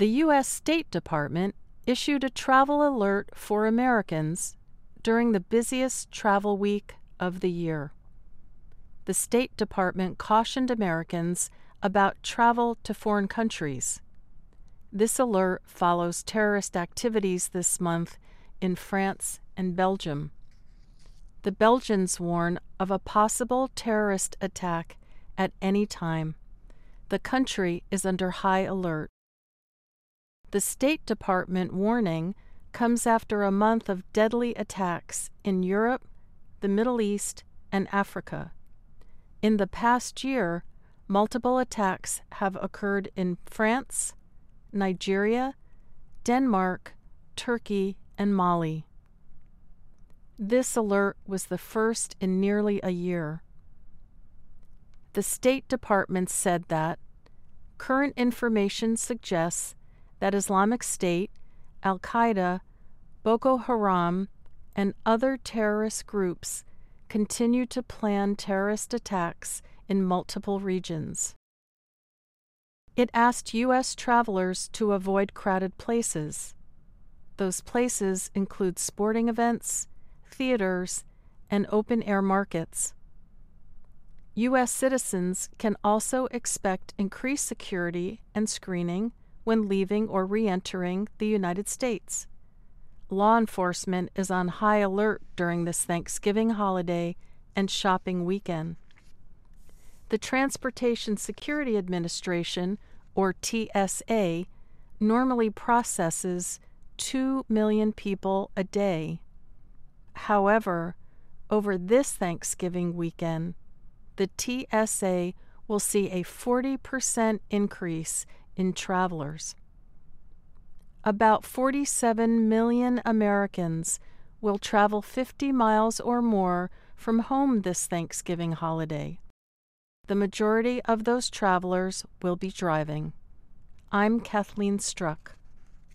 The U.S. State Department issued a travel alert for Americans during the busiest travel week of the year. The State Department cautioned Americans about travel to foreign countries. This alert follows terrorist activities this month in France and Belgium. The Belgians warn of a possible terrorist attack at any time. The country is under high alert. The State Department warning comes after a month of deadly attacks in Europe, the Middle East, and Africa. In the past year, multiple attacks have occurred in France, Nigeria, Denmark, Turkey, and Mali. This alert was the first in nearly a year. The State Department said that current information suggests that Islamic State, Al-Qaeda, Boko Haram, and other terrorist groups continue to plan terrorist attacks in multiple regions. It asked U.S. travelers to avoid crowded places. Those places include sporting events, theaters, and open-air markets. U.S. citizens can also expect increased security and screening when leaving or re-entering the United States. Law enforcement is on high alert during this Thanksgiving holiday and shopping weekend. The Transportation Security Administration, or TSA, normally processes 2 million people a day. However, over this Thanksgiving weekend, the TSA will see a 40% increase in travelers. About 47 million Americans will travel 50 miles or more from home this Thanksgiving holiday. The majority of those travelers will be driving. I'm Kathleen Struck.